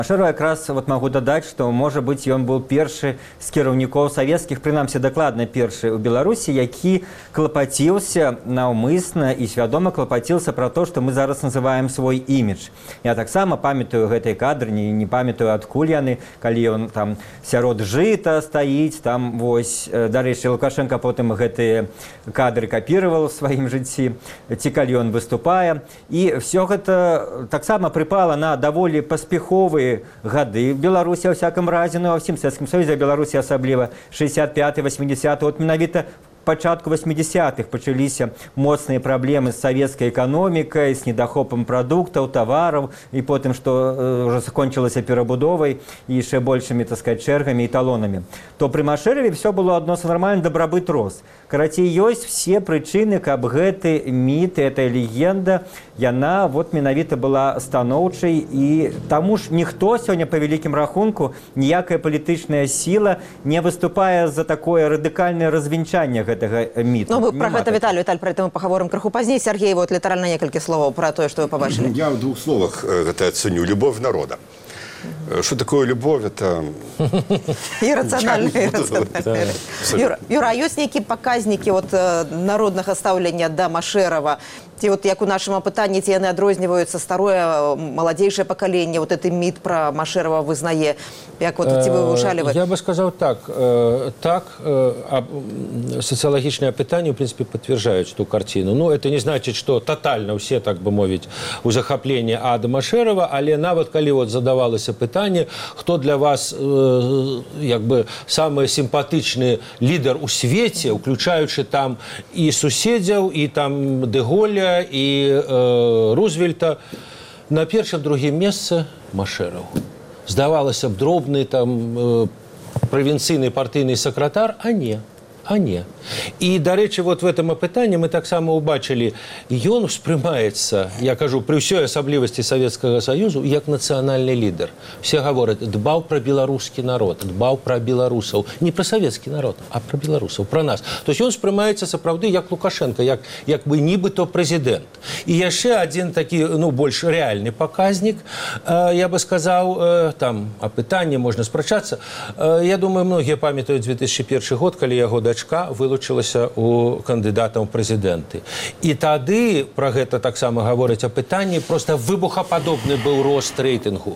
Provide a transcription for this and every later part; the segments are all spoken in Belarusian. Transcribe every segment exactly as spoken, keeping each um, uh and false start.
Машэрава якраз вот могу дадаць, што можа быць ён быў першы з кіраўнікоў савецкіх, прынамсі дакладна першы ў Беларусі, які клапаціўся наўмысна і свядома клапаціўся пра то, што мы зараз называем свой імідж. Я таксама памятаю гэтыя кадры, не, не памятаю адкуль яны, калі ён там сярод жыта стаіць, там вось, дарэчы, Лукашенко потым гэтыя кадры капіраваў у сваім жыцці, ці калі ён выступае. І все гэта таксама прыпала на даволі паспяховыя гады в Беларусі, во всяком разе, ну, во всем Советском Союзе, а Беларусі асабліва шестьдесят пятый восьмидесятый, вот менавіта пачатку восьмидесятых пачаліся моцныя праблемы з савецкай эканомікай, з недахопам прадуктаў, тавараў, і потым, што ўжо скончылася перабудовай і яшчэ большымі, так сказать, чэргамі і талонамі. То пры Машэраве все было адносна нармальна, дабрабыт рос. Карацей, ёсць все прычыны, каб гэты міт, эта легенда, яна вот менавіта была станоўчай, і таму ж ніхто сёння па вялікім рахунку, ніякая палітычная сіла не выступае за такое радыкальнае развінчанне гэтага міту. Ну, вы про гэта, Віталь, Віталь, про это мы пагаворым крыху пазней. Сергей, вот літаральна некалькі словаў про тое, што вы пабачылі. Я в двух словах гэта ацэню. Любовь народа. Что такое любовь? Это... Иррациональная. Юра, а ёсць нейкія паказнікі народнага стаўлення да Машэрава? Ці вот як у нашым апытанні, ці яны адрозніваюцца старое, маладзейшае пакаленне, вот гэты міт пра Машэрава вызнае? Як вот ці вы вывучалі? Я бы сказаў так. Так, сацыялагічныя апытанні, в принципе, подтверждаюць ту картину. Ну, это не значит, что тотально все, так бы мовіць, у захапленні ад Машэрава, але нават калі вот задавалася пытанне, хто для вас як бы самы сімпатычны лідар у свеце, уключаючы там і суседзяў, і там Дэ Голля, і э, Рузвельта, на першым другім месцы Машэраў. Здавалася б, дробны там э, правінцыйны партыйны сакратар, а не. А не. І, дарэчы, вот в этом апытанні мы таксама ўбачылі, ён успрымаецца, я кажу, пры ўсёй асаблівасці Савецкага Саюзу, як нацыянальны лідар. Все гавораць, дбаў пра беларускі народ, дбаў пра беларусаў. Не пра савецкі народ, а пра беларусаў, пра нас. То есть ён успрымаецца сапраўды як Лукашенко, як, як бы нібыто прэзідэнт. І яшчэ адзін такі, ну, больш рэальны паказнік, э, я бы сказаў, э, там, апытанне, можна спрачацца. Э, я думаю, многія памятаюць две тысячи першы год, калі яго дачка вылучылася у кандыдатаў прэзідэнты. І тады пра гэта таксама гавораць апытанні, проста выбухападобны быў рост рэйтынгу.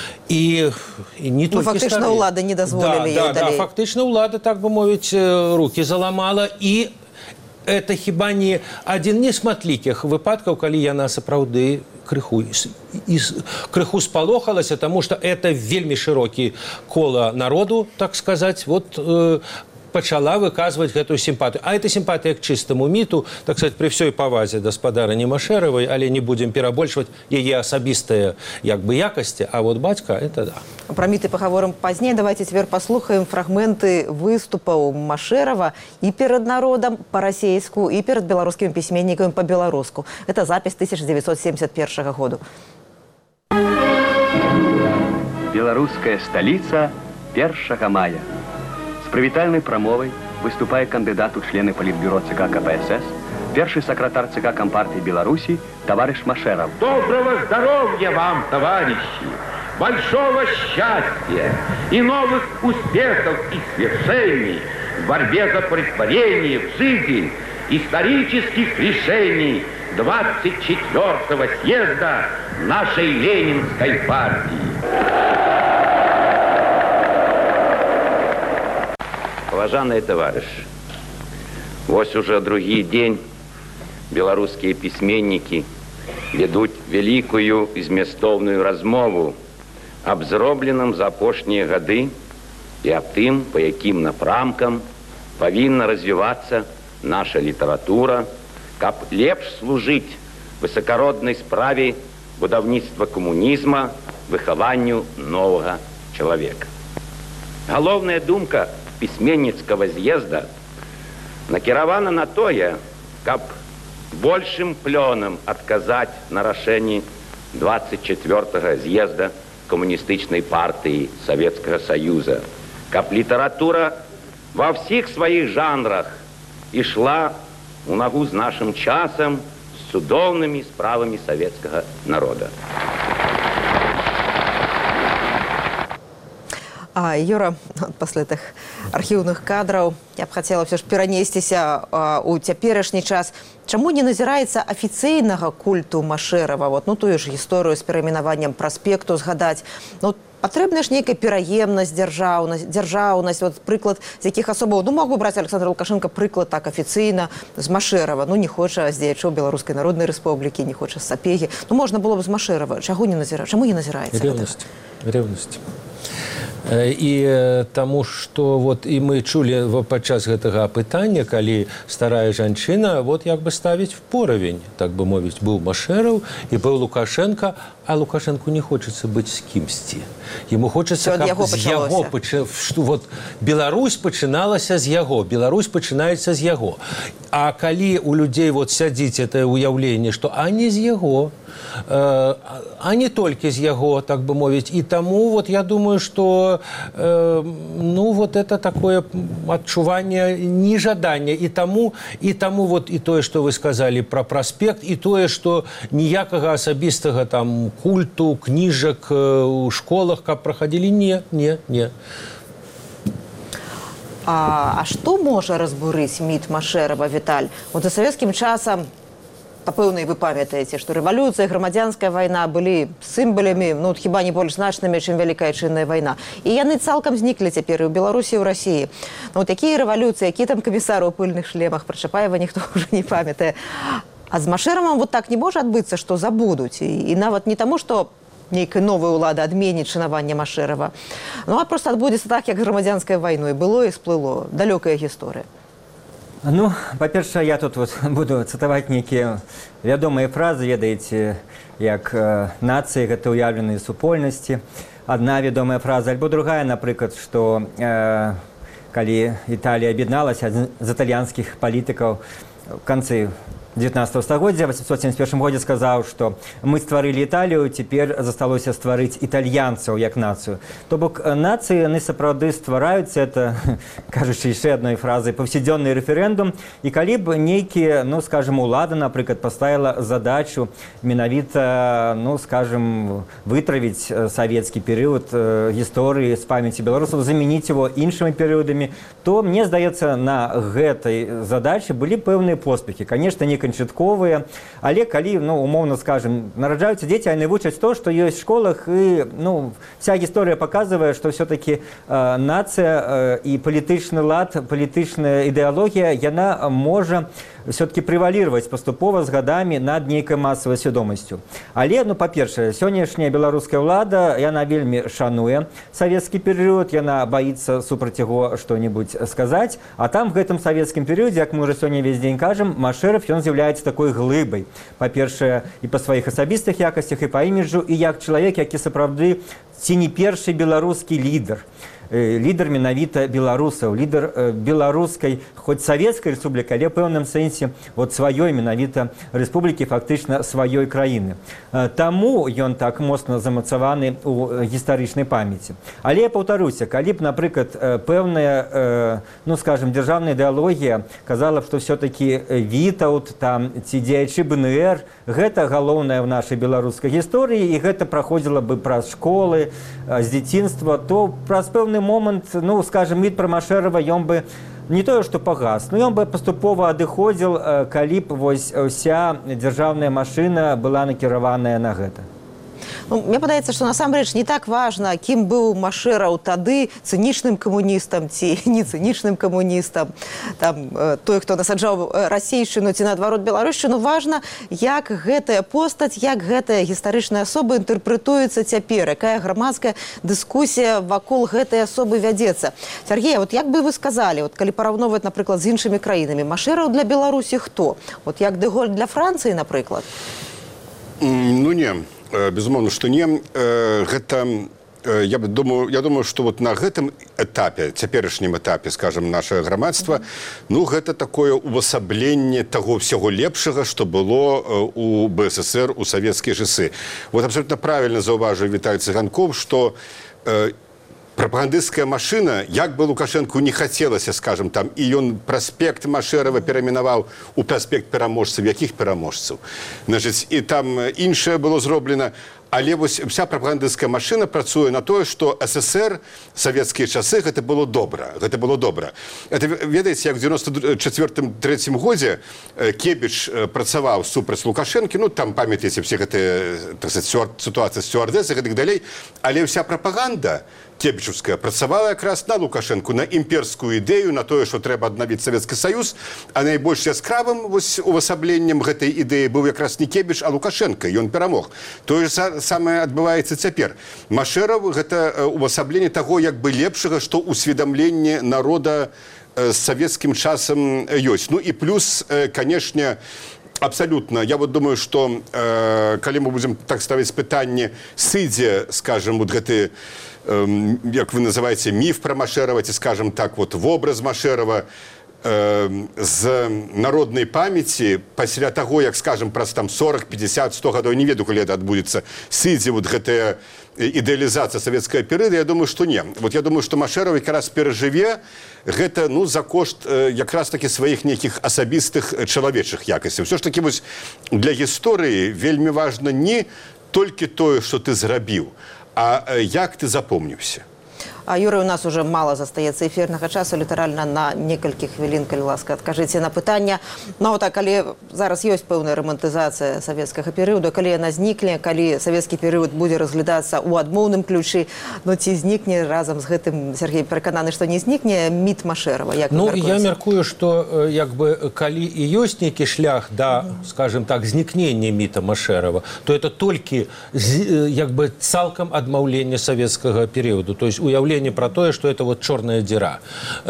І, і не ну, фактычна ўлада не дазволілі да, ёй да, далей. Да, фактычна ўлада, так бы мовіць, рукі заламала, і это хіба не адзін не шматлікіх выпадкаў, калі яна сапраўды крыху, і, крыху спалохалася, таму што это вельмі шырокі кола народу, так сказаць, вот э, пачала выказваць гэтую сімпатыю. А это сімпатыя к чыстаму міту, так сказать, при всёй павазе гаспадарыні Машэравай, але не будзем перабольшваць яе асабістыя як бы якасці, а вот бацька это да. Пра міты пагаворым пазней. Давайте цяпер паслухаем фрагменты выступаў Машэрава і перад народам па-расейску, і перад беларускімі пісьменнікамі па-беларуску. Это запіс тысяча девятьсот семьдесят первого году. Беларуская сталіца першага мая. С прывітальнай прамовай выступае кандыдат у члены палітбюро ЦК КПСС, першы сакратар ЦК Компартии Беларуси, товарищ Машэрав. Доброго здоровья вам, товарищи! Большого счастья и новых успехов и свершений в борьбе за претворение в жизнь исторических решений двадцать четвёртого съезда нашей Ленинской партии. Уважаемые товарищи, вось уже другі дзень беларускія пісьменнікі ведуць вялікую і змястоўную размову аб зробленым за апошнія гады і аб тым, па якім напрамкам павінна развівацца наша літаратура, каб лепш служыць высакароднай справе будаўніцтва камунізма, выхаванню новага чалавека. Галоўная думка пісьменніцкага з'езда накіравана на тое, каб большым плёнам адказаць на рашэнні двадцать четвёртого з'езда камуністычнай партыі Савецкага Саюза, каб літаратура ва ўсіх сваіх жанрах ішла у нагу з нашым часам, з цудоўнымі справамі савецкага народа. А, Юра, пасля тых архіўных кадраў я б хацела ўсё ж перанесціся ў цяперашні час. Чаму не назіраецца афіцыйнага культу Машэрава? Вот, ну, тую ж гісторыю з перайменаваннем праспекту згадаць. Ну, патрэбная ж нейкая пераемнасць, дзяржаўнасць, дзяржаўнасць, вот прыклад з якіх асобаў. Ну, магу браць Александра Лукашенко прыклад так афіцыйна з Машэрава. Ну, не хоча з дзеячоў Беларускай Народнай Рэспублікі, не хоча з Сапегі. Ну, можна было б з Машэрава. Чаго не назіра... Чаму не назіраецца? Ревность. Ревность. І таму што вот і мы чулі падчас гэтага апытання, калі старая жанчына вот як бы ставіць в поравень, так бы мовіць, быў Машэраў і быў Лукашенко, а Лукашенку не хочацца быць з кімсьці. Яму хочацца, каб яго з яго пача... што вот Беларусь пачыналася з яго, Беларусь пачынаецца з яго. А калі у людзей вот сядзіць это ўяўленне, што а не з яго, э, а не толькі з яго, так бы мовіць, і таму вот я думаю, што э, ну вот это такое адчуванне нежадання, і таму і таму вот і тое, што вы сказалі пра праспект, і тое, што ніякага асабістага там культу, кніжак у школах, каб праходили, не, не, не. А, а што можа разбурыць міт Машэрава, Віталь? Вот за савецкім часам, напэўна, вы памятаеце, што рэвалюцыя, грамадзянская вайна былі сімбалямі, ну, хіба не больш значнымі, чым Вялікая Адчынная вайна. І яны цалкам зніклі цяпер і ў Беларусі, і ў Расіі. Ну, такія рэвалюцыі, які там камісары ў пыльных шлемах, пра Чапаева ніхто ўжо не памятае. А з Машэравым вот так не можа адбыцца, што забудуць. І, і нават не таму, што нейкая новая ўлада адменіць шанаванне Машэрава. Ну, а проста адбудзецца так, як грамадзянская вайной. Было і сплыло. Далёкая гісторыя. Ну, па-першае, я тут вот буду цытаваць нейкія вядомыя фразы, ведаеце, як э, нацыі, гэта ўяўленыя супольнасці. Адна вядомая фраза, альбо другая, напрыклад, што э, калі Італія аб'ядналася, адзін з італьянскіх палітыкаў в канцы дзевятнадцатого стагоддзя, в восемьсот семьдесят первом годзе сказаў, што мы стварылі Італію, цяпер засталося стварыць італьянцаў як нацыю. То бок нацыі, яны сапраўды ствараюцца, это, кажучы яшчэ адной фразай, паўсядзённы рэферэндум, і калі б нейкі, ну, скажем, улада, напрыклад, паставіла задачу менавіта, ну, скажем, вытравіць савецкі перыяд гісторыі з памяці беларусаў, замяніць его іншымі перыядамі, то, мне здаецца, на гэтай задачы былі пэўныя поспехі. Конечно, не канчатковыя, але калі, ну, умоўна скажем, нараджаюцца дзеці, яны вучаць то, што ёсць в школах, і, ну, вся гісторыя паказвае, што все-таки э, нацыя э, і палітычны лад, палітычная ідэалогія, яна можа все-таки превалировать паступова з гадамі над нейкай масавай свядомасцю. Але, ну, па-першае, сённяшняя беларуская ўлада, яна вельмі шануе савецкі перыяд, яна баіцца супраць яго што-небудзь сказаць, а там в гэтым савецкім перыядзе, як мы ўжо сёння весь дзень кажам, Машэраў, ён з'яўляецца такой глыбай. Па-першае, і па сваіх асабістых якасцях, і па іміджу, і як чалавек, які сапраўды ці не першы беларускі лідар. Лідар менавіта беларусаў, лідар беларускай, хоць савецкай рэспублікі, але ў пэўным сэнсе вот сваёй менавіта рэспублікі, фактычна сваёй краіны. Таму ён так моцна замацаваны ў гістарычнай памяці. Але я паўтаруся, калі б, напрыклад, пэўная, ну, скажем, дзяржаўная ідэалогія казала б, што все-таки Вітаўт, там, ці дзеячы бэ эн ер, гэта галоўнае ў нашай беларускай гісторыі, і гэта праходзіла бы праз школы, з дзяцінства, то праз пэўны момант, ну, скажем, міт пра Машэрава, ён бы не тое, што пагас, но ён бы паступова адыходзіл, калі б вось уся дзяржаўная машына была накіраваная на гэта. Ну, мне падаецца, што насамрэч не так важна, кім быў Машэраў тады, цынічным камуністам ці не цынічным камуністам, там, той, хто насаджаў расейшчыну ці, наадварот, беларушчыну. Важна, як гэтая постаць, як гэтая гістарычная асоба інтэрпрэтуецца цяпер, якая грамадская дыскусія вакол гэтай асобы вядзецца. Сергей, вот як бы вы сказалі, вот, калі параўноўваць, напрыклад, з іншымі краінамі, Машэраў для Беларусі хто? Вот як дэ Голь для Францыі, напрыклад? Ну, не. Безумоўна, што не. Гэта, я думаю, я думаю, што вот на гэтым этапе, цяперашнім этапе, скажем, нашага грамадства, ну, гэта такое увасабленне таго ўсяго лепшага, што было у бэ эс эс ер у савецкія часы. Вот абсолютно правильно заўважыў Віталь Цыганкоў, што прапагандысцкая машына, як бы Лукашенку не хацелася, скажем, там, і ён праспект Машэрава перайменаваў у праспект пераможцаў, якіх пераможцаў. Значыць, і там іншае было зроблена, але вось вся прапагандысцкая машына працуе на тое, што СССР савецкія часы гэта было добра, гэта было добра. Это ведаеце, як в девяносто четвёртым трэцім годзе Кебіч працаваў супраць Лукашэнкі, ну там памятаеце все гэтыя, так сказать, ситуацыі з стюардэсах і так далей, але вся прапаганда Кебічевская працавала якраз на Лукашэнку, на імперскую ідэю, на тое, што трэба аднавіць Савецкі Саюз, а найбольш яскравым увасабленнем гэтай ідэі быў якраз не Кебіч, а Лукашэнка, ён перамог. Тое ж самае адбываецца цяпер. Машэраў гэта увасабленне таго, як бы лепшага, што усведамленне народа з савецкім часам ёсць. Ну і плюс, канешне, абсолютно. Я вот думаю, что э, калі мы будем так ставить пытанне, сыдзе, скажем, вот гэты, э, як вы называете, миф про Машерова, ці, скажем так, вот вобраз Машерова э, з народнай памяці, пасля таго, як, скажем, праз там сорок, пятьдесят, сто гадоў, не ведаю, калі это адбудзецца, сыдзе вот гэтая ідэалізацыя савецкага перыяда, я думаю, што не. Вот я думаю, што Машеров якраз перажыве гэта, ну, за кошт э, якраз такі сваіх нейкіх асабістых чалавечых якасцяў. Все ж таки вось для гісторыі вельмі важна не толькі тое, што ты зрабіў, а э, як ты запомніўся. А, Юрый, у нас уже мало застаецца эфірнага часу, літаральна на некалькі хвілін, калі ласка, адкажыце на пытанне. Ну, так, калі зараз ёсць пэўная романтызацыя савецкага перыяду, калі яна знікне, калі савецкі перыяд будзе разглядацца ў адмоўным ключы, ну, ці знікне разам з гэтым, Сергей перакананы, што не знікне міт Машерова? Як ну, я мяркую, што як бы, калі і ёсць нейкі шлях да, скажем так, знікнення міта Машерова, то это толькі як бы цалкам адмаўленне савецкага перыяду, то есть уяўленне про тое, что это вот чорная дзіра.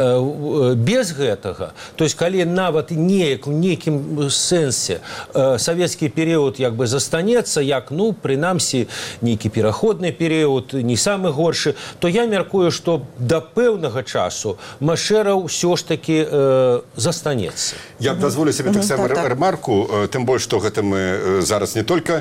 Без гэтага, то есть калі нават неяк у нейкім сэнсе савецкі перыяд як бы застанецца, як, ну, прынамсі, нейкі пераходны перыяд, не самы горшы, то я мяркую, што да пэўнага часу Машераў ўсё ж таки э, застанецца. Я б дазволю себе так само ремарку, тым больш, што гэта мы зараз не толькі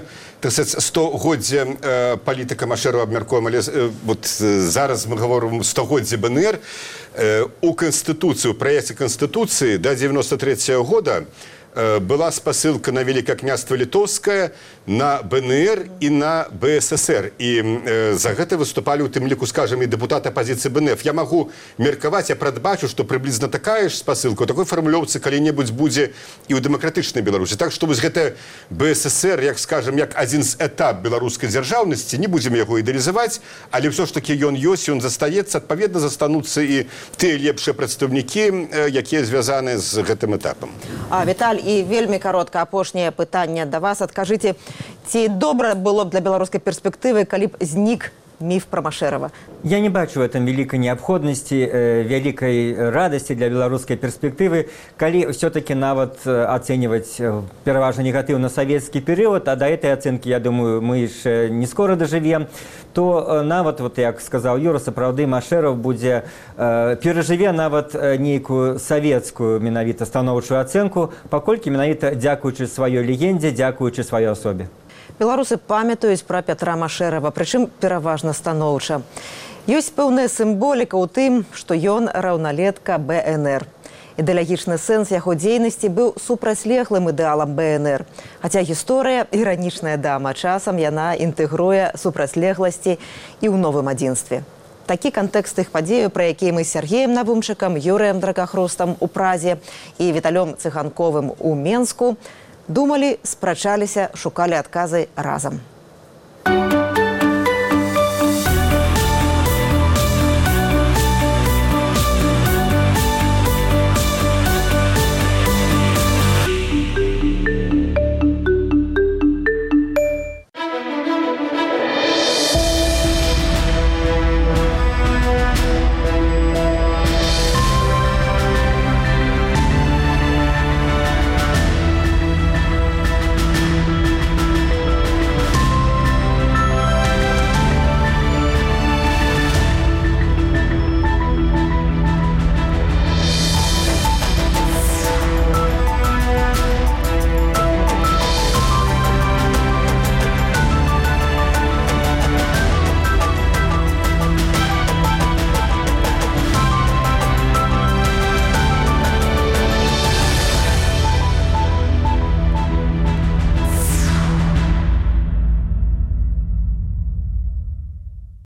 стагоддзе э, палітыка Машерова абмяркуем, але э, вот зараз мы говорим стагоддзе БНР. Э, у Конституцыі, у праекце Конституцыі до девяносто третьего года э, была спасылка на Великое княжество Литовское, на БНР и на БССР. И э, за гэта выступали у тым ліку, скажем, и депутаты оппозиции БНФ. Я могу меркаваць, я прадбачу, что приблизно такая ж спасылка у такой формулёўцы калі-небудзь будзе и у дэмакратычнай Беларусі. Так что вось гэта БССР, як, скажем, як один з этап беларускай дзяржаўнасці, не будем яго ідэалізаваць, але все ж таки ён ёсць, ён застаецца, адпаведна застануцца і тыя лепшыя прадстаўнікі, э, якія звязаны з гэтым этапам. А, Віталь, і вельмі каротка апошняе пытанне да вас. Адкажыце, ці добра было б для беларускай перспектывы, калі б знік миф про Машерова? Я не бачу в этом великой необходимости, э, великой радости для белорусской перспективы, коли все-таки навод э, оценивать э, переважно негативно советский период, а до этой оценки, я думаю, мы еще не скоро доживем, то э, навод, вот як сказал Юра, сапраўды Машеров будет э, переживе навод э, некую советскую менавіта становчую оценку, покольки менавіта дякуючи своей легенде, дякуючи своей особе. Беларусы памятаюць пра Пятра Машерова, прычым пераважна станоўча. Ёсць пэўная сімволіка ў тым, што ён раўналетка БНР. Ідэалагічны сэнс яго дзейнасці быў супрацьлеглым ідэалам БНР. Хаця гісторыя іранічная дама, часам яна інтэгруе супрацьлегласці і ў новым адзінстве. Такі кантэкст тых падзеяў, пра якія мы з Сергеем Навумчыкам, Юрыем Дракахрустам у Празе і Віталём Цыганковым у Менску думалі, спрачаліся, шукалі адказы разам.